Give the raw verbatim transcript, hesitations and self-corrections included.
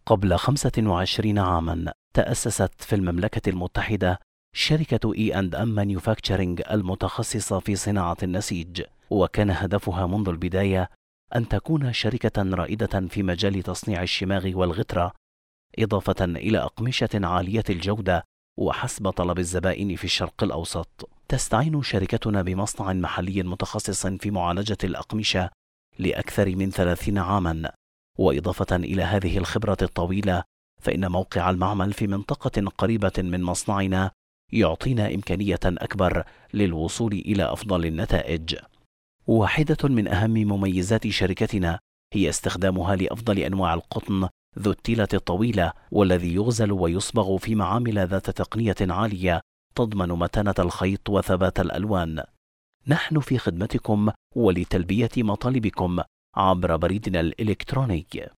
قبل خمسة وعشرين عاما تأسست في المملكة المتحدة شركة إي أند أم مانيوفاكتشرينج المتخصصة في صناعة النسيج، وكان هدفها منذ البداية أن تكون شركة رائدة في مجال تصنيع الشماغ والغترة، إضافة إلى أقمشة عالية الجودة وحسب طلب الزبائن في الشرق الأوسط. تستعين شركتنا بمصنع محلي متخصص في معالجة الأقمشة لأكثر من ثلاثين عاما، وإضافة إلى هذه الخبرة الطويلة فإن موقع المعمل في منطقة قريبة من مصنعنا يعطينا إمكانية أكبر للوصول إلى أفضل النتائج. واحدة من أهم مميزات شركتنا هي استخدامها لأفضل أنواع القطن ذو التيلة الطويلة، والذي يغزل ويصبغ في معامل ذات تقنية عالية تضمن متانة الخيط وثبات الألوان. نحن في خدمتكم ولتلبية مطالبكم عبر بريدنا الإلكتروني